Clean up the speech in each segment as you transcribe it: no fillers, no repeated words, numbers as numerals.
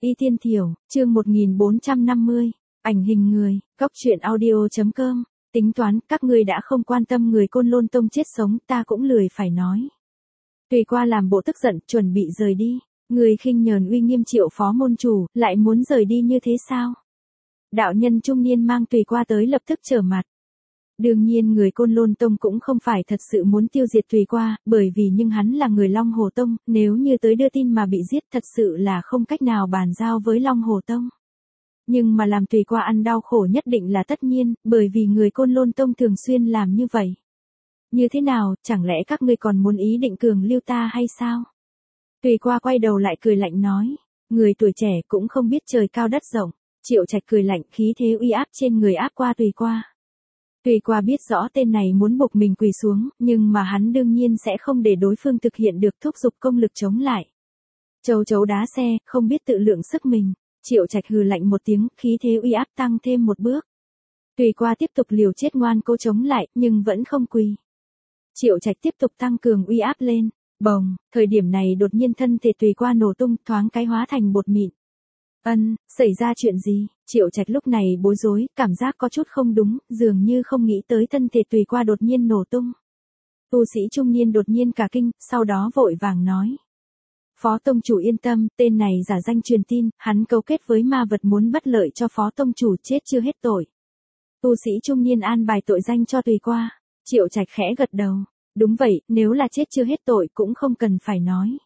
Y Tiên Thiểu, chương 1450, ảnh hình người, góc truyện audio.com, tính toán, các ngươi đã không quan tâm người Côn Lôn Tông chết sống, ta cũng lười phải nói. Tùy Qua làm bộ tức giận, chuẩn bị rời đi, người khinh nhờn uy nghiêm Triệu phó môn chủ, lại muốn rời đi như thế sao? Đạo nhân trung niên mang Tùy Qua tới lập tức trở mặt. Đương nhiên người Côn Lôn Tông cũng không phải thật sự muốn tiêu diệt Tùy Qua, bởi vì nhưng hắn là người Long Hồ Tông, nếu như tới đưa tin mà bị giết thật sự là không cách nào bàn giao với Long Hồ Tông. Nhưng mà làm Tùy Qua ăn đau khổ nhất định là tất nhiên, bởi vì người Côn Lôn Tông thường xuyên làm như vậy. Như thế nào, chẳng lẽ các ngươi còn muốn ý định cường lưu ta hay sao? Tùy Qua quay đầu lại cười lạnh nói, người tuổi trẻ cũng không biết trời cao đất rộng. Triệu Trạch cười lạnh, khí thế uy áp trên người áp qua Tùy Qua. Tùy Qua biết rõ tên này muốn buộc mình quỳ xuống, nhưng mà hắn đương nhiên sẽ không để đối phương thực hiện được, thúc giục công lực chống lại. Châu chấu đá xe, không biết tự lượng sức mình. Triệu Trạch hừ lạnh một tiếng, khí thế uy áp tăng thêm một bước. Tùy Qua tiếp tục liều chết ngoan cố chống lại, nhưng vẫn không quỳ. Triệu Trạch tiếp tục tăng cường uy áp lên. Bồng, thời điểm này đột nhiên thân thể Tùy Qua nổ tung, thoáng cái hóa thành bột mịn. Xảy ra chuyện gì? Triệu Trạch lúc này bối rối, cảm giác có chút không đúng, dường như không nghĩ tới thân thể Tùy Qua đột nhiên nổ tung. Tu sĩ trung niên đột nhiên cả kinh, sau đó vội vàng nói. Phó Tông Chủ yên tâm, tên này giả danh truyền tin, hắn cấu kết với ma vật muốn bất lợi cho Phó Tông Chủ, chết chưa hết tội. Tu sĩ trung niên an bài tội danh cho Tùy Qua. Triệu Trạch khẽ gật đầu. Đúng vậy, nếu là chết chưa hết tội cũng không cần phải nói.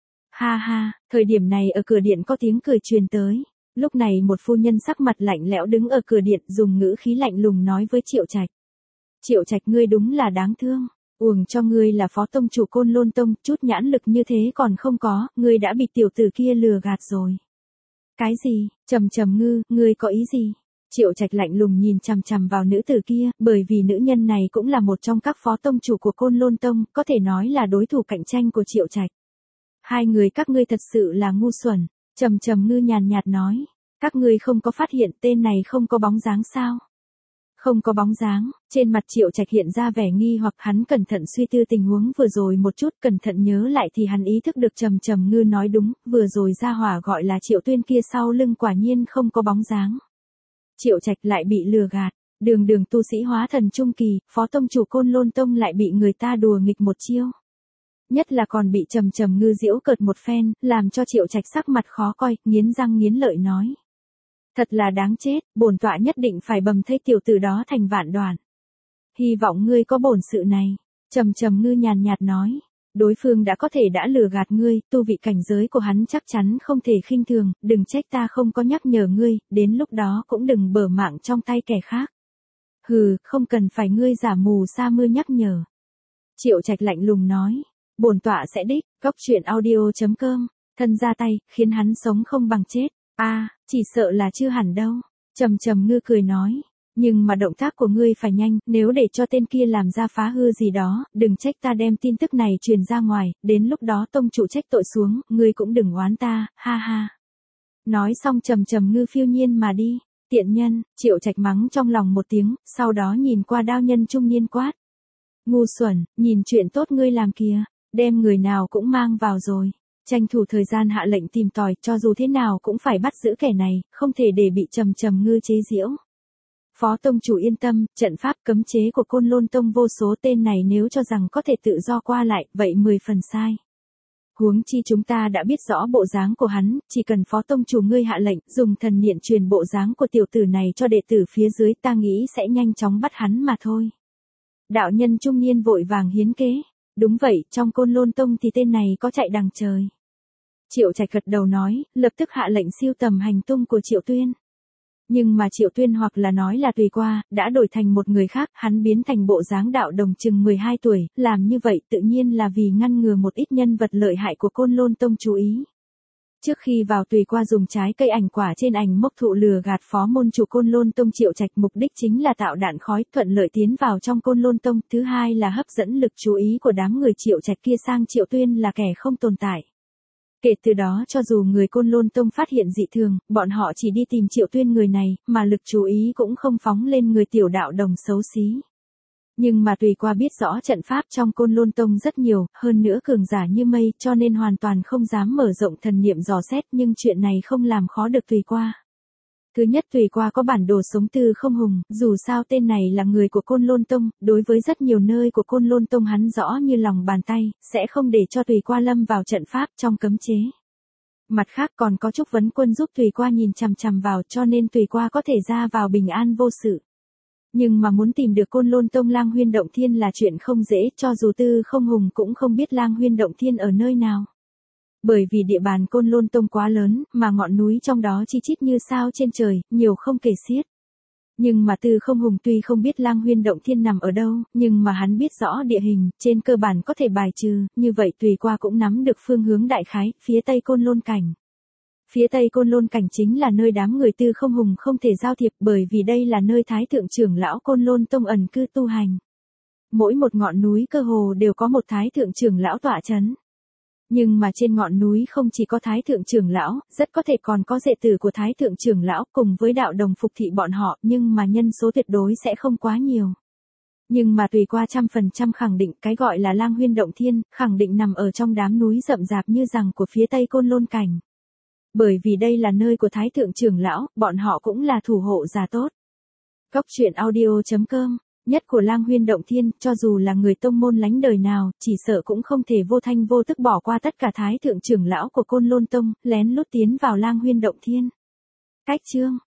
Ha ha, thời điểm này ở cửa điện có tiếng cười truyền tới. Lúc này một phu nhân sắc mặt lạnh lẽo đứng ở cửa điện, dùng ngữ khí lạnh lùng nói với Triệu Trạch. Triệu Trạch, ngươi đúng là đáng thương. Uổng cho ngươi là Phó Tông Chủ Côn Lôn Tông, chút nhãn lực như thế còn không có, ngươi đã bị tiểu tử kia lừa gạt rồi. Cái gì? Trầm Ngư, ngươi có ý gì? Triệu Trạch lạnh lùng nhìn chằm chằm vào nữ tử kia, bởi vì nữ nhân này cũng là một trong các Phó Tông Chủ của Côn Lôn Tông, có thể nói là đối thủ cạnh tranh của Triệu Trạch. Hai người các ngươi thật sự là ngu xuẩn. Trầm Ngư nhàn nhạt nói. Các ngươi không có phát hiện tên này không có bóng dáng sao? Không có bóng dáng. Trên mặt Triệu Trạch hiện ra vẻ nghi hoặc, hắn cẩn thận suy tư tình huống vừa rồi một chút, cẩn thận nhớ lại thì hắn ý thức được Trầm Ngư nói đúng, vừa rồi ra hỏa gọi là Triệu Tuyên kia sau lưng quả nhiên không có bóng dáng. Triệu Trạch lại bị lừa gạt. Đường tu sĩ hóa thần trung kỳ, Phó Tông Chủ Côn Lôn Tông lại bị người ta đùa nghịch một chiêu. Nhất là còn bị Trầm Ngư giễu cợt một phen, làm cho Triệu Trạch sắc mặt khó coi, nghiến răng nghiến lợi nói. Thật là đáng chết, bổn tọa nhất định phải bầm thây tiểu tử đó thành vạn đoạn. Hy vọng ngươi có bổn sự này. Trầm Ngư nhàn nhạt nói. Đối phương đã có thể đã lừa gạt ngươi, tu vị cảnh giới của hắn chắc chắn không thể khinh thường, đừng trách ta không có nhắc nhở ngươi, đến lúc đó cũng đừng bở mạng trong tay kẻ khác. Hừ, không cần phải ngươi giả mù sa mưa nhắc nhở. Triệu Trạch lạnh lùng nói. Bổn tọa sẽ đích, góc truyện audio.com, thân ra tay, khiến hắn sống không bằng chết. Chỉ sợ là chưa hẳn đâu. Trầm Ngư cười nói. Nhưng mà động tác của ngươi phải nhanh, nếu để cho tên kia làm ra phá hư gì đó, đừng trách ta đem tin tức này truyền ra ngoài, đến lúc đó Tông Chủ trách tội xuống, ngươi cũng đừng oán ta, ha ha. Nói xong Trầm Ngư phiêu nhiên mà đi. Tiện nhân, Triệu Trạch mắng trong lòng một tiếng, sau đó nhìn qua đao nhân trung niên quát. Ngu xuẩn, nhìn chuyện tốt ngươi làm kìa. Đem người nào cũng mang vào rồi. Tranh thủ thời gian hạ lệnh tìm tòi, cho dù thế nào cũng phải bắt giữ kẻ này, không thể để bị Trầm Ngư chế giễu. Phó Tông Chủ yên tâm, trận pháp cấm chế của Côn Lôn Tông vô số, tên này nếu cho rằng có thể tự do qua lại, vậy 10 phần sai. Huống chi chúng ta đã biết rõ bộ dáng của hắn, chỉ cần Phó Tông Chủ ngươi hạ lệnh, dùng thần niệm truyền bộ dáng của tiểu tử này cho đệ tử phía dưới, ta nghĩ sẽ nhanh chóng bắt hắn mà thôi. Đạo nhân trung niên vội vàng hiến kế. Đúng vậy, trong Côn Lôn Tông thì tên này có chạy đằng trời. Triệu Trạch gật đầu nói, lập tức hạ lệnh siêu tầm hành tung của Triệu Tuyên. Nhưng mà Triệu Tuyên hoặc là nói là Tùy Qua, đã đổi thành một người khác, hắn biến thành bộ dáng đạo đồng chừng 12 tuổi, làm như vậy tự nhiên là vì ngăn ngừa một ít nhân vật lợi hại của Côn Lôn Tông chú ý. Trước khi vào, Tùy Qua dùng trái cây ảnh quả trên ảnh mốc thụ lừa gạt Phó môn chủ Côn Lôn Tông Triệu Trạch, mục đích chính là tạo đạn khói, thuận lợi tiến vào trong Côn Lôn Tông, thứ hai là hấp dẫn lực chú ý của đám người Triệu Trạch kia sang Triệu Tuyên là kẻ không tồn tại. Kể từ đó cho dù người Côn Lôn Tông phát hiện dị thường, bọn họ chỉ đi tìm Triệu Tuyên người này, mà lực chú ý cũng không phóng lên người tiểu đạo đồng xấu xí. Nhưng mà Tùy Qua biết rõ trận pháp trong Côn Lôn Tông rất nhiều, hơn nữa cường giả như mây, cho nên hoàn toàn không dám mở rộng thần niệm dò xét, nhưng chuyện này không làm khó được Tùy Qua. Thứ nhất, Tùy Qua có bản đồ sống Tư Không Hùng, dù sao tên này là người của Côn Lôn Tông, đối với rất nhiều nơi của Côn Lôn Tông hắn rõ như lòng bàn tay, sẽ không để cho Tùy Qua lâm vào trận pháp trong cấm chế. Mặt khác còn có Trúc Vấn Quân giúp Tùy Qua nhìn chằm chằm vào, cho nên Tùy Qua có thể ra vào bình an vô sự. Nhưng mà muốn tìm được Côn Lôn Tông Lang Huyên Động Thiên là chuyện không dễ, cho dù Tư Không Hùng cũng không biết Lang Huyên Động Thiên ở nơi nào. Bởi vì địa bàn Côn Lôn Tông quá lớn, mà ngọn núi trong đó chi chít như sao trên trời, nhiều không kể xiết. Nhưng mà Tư Không Hùng tuy không biết Lang Huyên Động Thiên nằm ở đâu, nhưng mà hắn biết rõ địa hình, trên cơ bản có thể bài trừ, như vậy Tùy Qua cũng nắm được phương hướng đại khái, phía tây Côn Lôn Cảnh. Phía tây Côn Lôn Cảnh chính là nơi đám người Tư Không Hùng không thể giao thiệp, bởi vì đây là nơi Thái Thượng trưởng lão Côn Lôn Tông ẩn cư tu hành. Mỗi một ngọn núi cơ hồ đều có một Thái Thượng trưởng lão tọa chấn. Nhưng mà trên ngọn núi không chỉ có Thái Thượng trưởng lão, rất có thể còn có đệ tử của Thái Thượng trưởng lão cùng với đạo đồng phục thị bọn họ, nhưng mà nhân số tuyệt đối sẽ không quá nhiều. Nhưng mà Tùy Qua 100% khẳng định cái gọi là Lang Huyên Động Thiên, khẳng định nằm ở trong đám núi rậm rạp như rằng của phía tây Côn Lôn Cảnh. Bởi vì đây là nơi của Thái Thượng trưởng lão, bọn họ cũng là thủ hộ giả tốt. Góc truyện audio.com, nhất của Lang Huyên Động Thiên, cho dù là người tông môn lánh đời nào, chỉ sợ cũng không thể vô thanh vô tức bỏ qua tất cả Thái Thượng trưởng lão của Côn Lôn Tông, lén lút tiến vào Lang Huyên Động Thiên. Cách chương